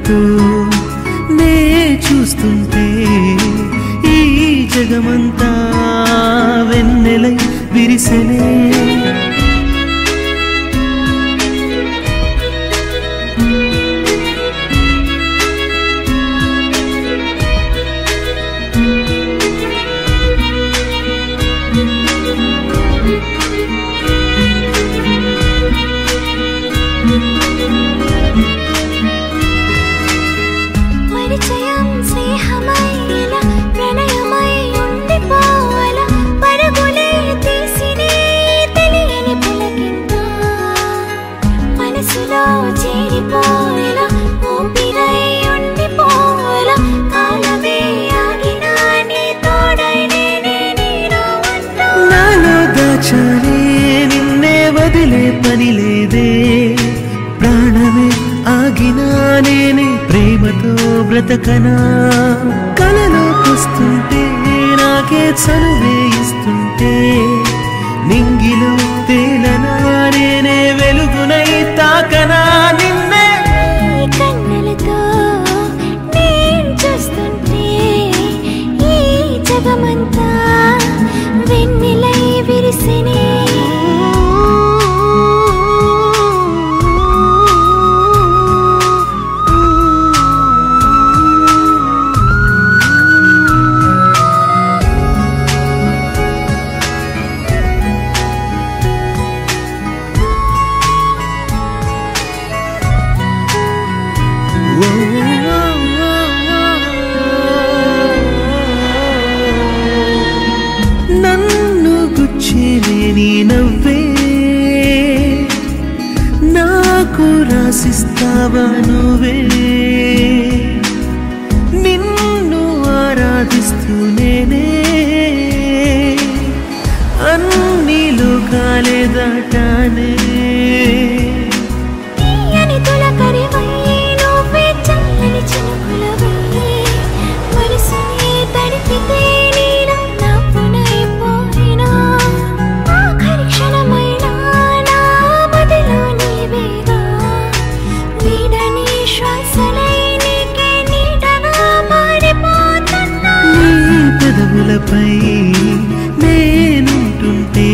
కళ్ళతో నే చూస్తుంటే ఈ జగమంతా వెన్నెలై విరిసెనే నిన్నే వదిలే పని లేదే ప్రాణమే ఆగినా నేనే ప్రేమతో బ్రతకనా కలలోకొస్తుంటే నాకే చనువే ఇస్తుంటే నింగిలో తేలనా నేనే వెలుగునై తాకనా నిన్నే కన్నులతో నేను చూస్తుంటే ఈ జగమంతా వెన్నెలై విరిసెనే నన్ను గుచ్చేలేని నవ్వే నాకు రాసిస్తావా నువ్వే నిన్ను ఆరాధిస్తూ నేనే అన్ని లోకాలే దాటానే పెదవులపై నేనుంటుంటే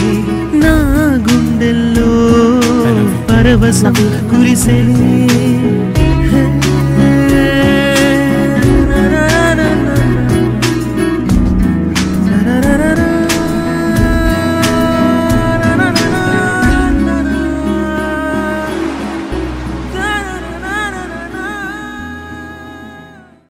నా గుండెల్లో పరవశం కురిసెనే